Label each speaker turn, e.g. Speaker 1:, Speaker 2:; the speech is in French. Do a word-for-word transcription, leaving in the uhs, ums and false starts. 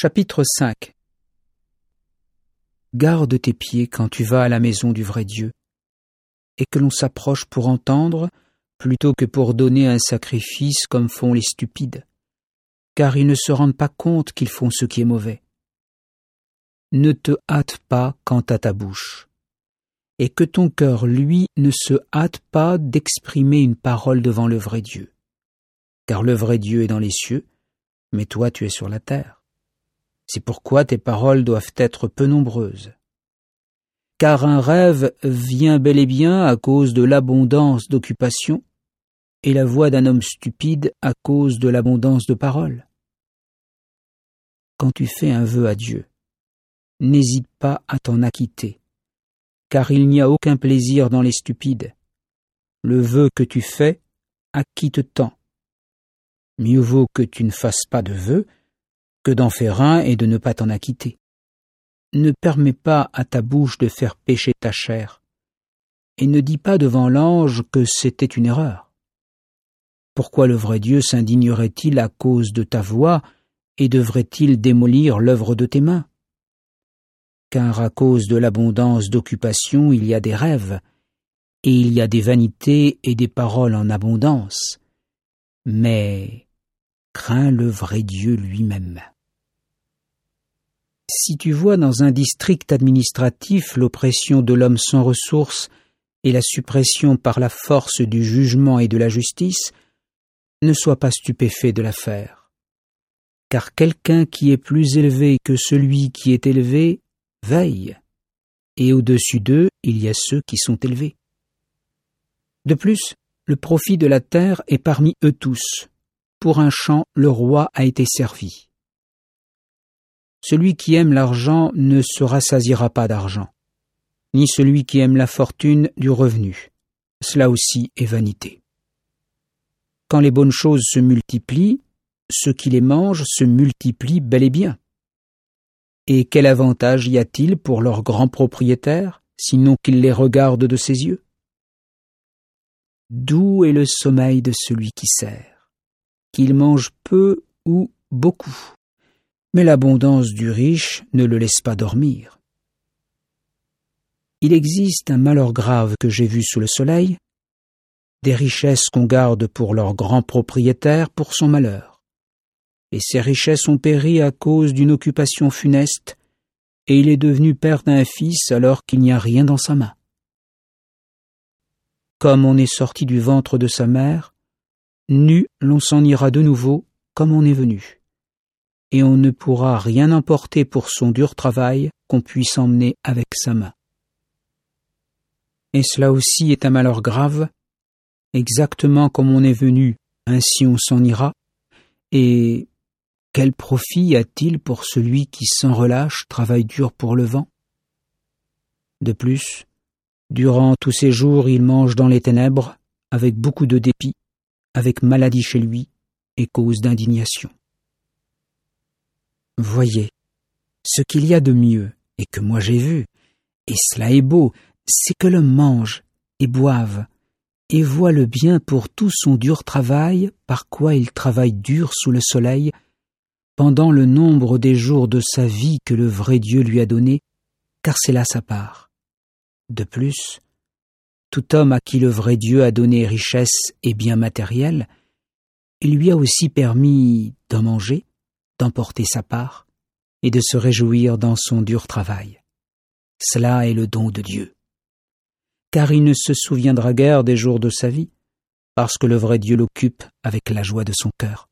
Speaker 1: Chapitre cinq. Garde tes pieds quand tu vas à la maison du vrai Dieu, et que l'on s'approche pour entendre, plutôt que pour donner un sacrifice comme font les stupides, car ils ne se rendent pas compte qu'ils font ce qui est mauvais. Ne te hâte pas quant à ta bouche, et que ton cœur, lui, ne se hâte pas d'exprimer une parole devant le vrai Dieu, car le vrai Dieu est dans les cieux, mais toi tu es sur la terre. C'est pourquoi tes paroles doivent être peu nombreuses. Car un rêve vient bel et bien à cause de l'abondance d'occupation, et la voix d'un homme stupide à cause de l'abondance de paroles. Quand tu fais un vœu à Dieu, n'hésite pas à t'en acquitter, car il n'y a aucun plaisir dans les stupides. Le vœu que tu fais, acquitte-t'en. Mieux vaut que tu ne fasses pas de vœu que d'en faire un et de ne pas t'en acquitter. Ne permets pas à ta bouche de faire pécher ta chair, et ne dis pas devant l'ange que c'était une erreur. Pourquoi le vrai Dieu s'indignerait-il à cause de ta voix et devrait-il démolir l'œuvre de tes mains? Car à cause de l'abondance d'occupation, il y a des rêves, et il y a des vanités et des paroles en abondance. Mais crains le vrai Dieu lui-même. Si tu vois dans un district administratif l'oppression de l'homme sans ressources et la suppression par la force du jugement et de la justice, ne sois pas stupéfait de l'affaire. Car quelqu'un qui est plus élevé que celui qui est élevé veille, et au-dessus d'eux, il y a ceux qui sont élevés. De plus, le profit de la terre est parmi eux tous. Pour un champ, le roi a été servi. Celui qui aime l'argent ne se rassasiera pas d'argent, ni celui qui aime la fortune du revenu. Cela aussi est vanité. Quand les bonnes choses se multiplient, ceux qui les mangent se multiplient bel et bien. Et quel avantage y a-t-il pour leur grand propriétaire, sinon qu'il les regarde de ses yeux? Doux est le sommeil de celui qui sert, qu'il mange peu ou beaucoup. Mais l'abondance du riche ne le laisse pas dormir. Il existe un malheur grave que j'ai vu sous le soleil, des richesses qu'on garde pour leur grand propriétaire pour son malheur. Et ces richesses ont péri à cause d'une occupation funeste, et il est devenu père d'un fils alors qu'il n'y a rien dans sa main. Comme on est sorti du ventre de sa mère, nu l'on s'en ira de nouveau comme on est venu. Et on ne pourra rien emporter pour son dur travail qu'on puisse emmener avec sa main. Et cela aussi est un malheur grave, exactement comme on est venu, ainsi on s'en ira, et quel profit y a-t-il pour celui qui sans relâche travaille dur pour le vent? De plus, durant tous ces jours il mange dans les ténèbres, avec beaucoup de dépit, avec maladie chez lui, et cause d'indignation. Voyez, ce qu'il y a de mieux, et que moi j'ai vu, et cela est beau, c'est que l'homme mange et boive, et voit le bien pour tout son dur travail, par quoi il travaille dur sous le soleil, pendant le nombre des jours de sa vie que le vrai Dieu lui a donné, car c'est là sa part. De plus, tout homme à qui le vrai Dieu a donné richesse et biens matériels, il lui a aussi permis d'en manger, d'emporter sa part et de se réjouir dans son dur travail. Cela est le don de Dieu. Car il ne se souviendra guère des jours de sa vie, parce que le vrai Dieu l'occupe avec la joie de son cœur.